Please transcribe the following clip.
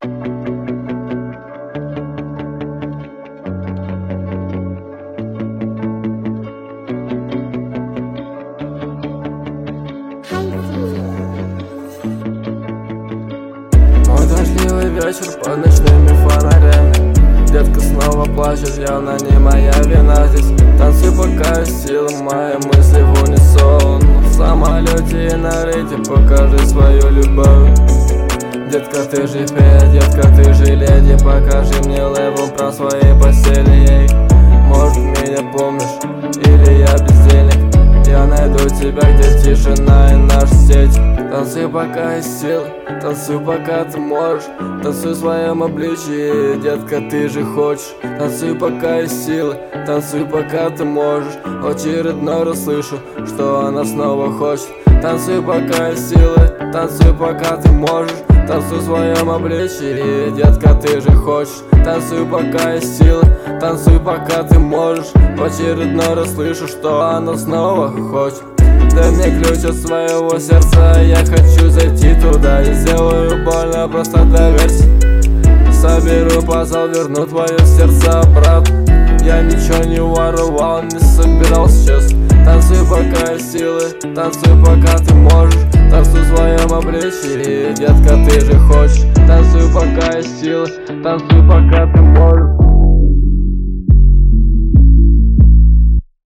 Мой дождливый вечер под ночными фонарями. Детка снова плачет, явно не моя вина здесь. Танцуй, пока силы мои мысли в унисон. В самолете и на рейде покажи свою любовь. Детка, ты же фея, детка, ты же леди. Покажи мне левел про свои постели, ей. Может, меня помнишь, или я бездельник. Я найду тебя, где тишина и наша сеть. Танцуй, пока есть силы, танцуй, пока ты можешь. Танцуй в своем обличии, детка, ты же хочешь. Танцуй, пока есть силы, танцуй, пока ты можешь. Очередной раз слышу, что она снова хочет. Танцуй, пока есть силы, танцуй, пока ты можешь. Танцуй в своем обличии, детка, ты же хочешь. Танцуй, пока есть силы, танцуй, пока ты можешь. В очередной раз слышу, что она снова хочет. Дай мне ключ от своего сердца, я хочу зайти туда. И сделаю больно, просто доверься. Соберу пазл, верну твое сердце обратно. Я ничего не воровал, не собирал сейчас. Танцуй, пока есть силы, танцуй, пока ты можешь. Танцуй в своем обличии, детка, ты же хочешь. Танцуй, пока есть силы, танцуй, пока ты можешь.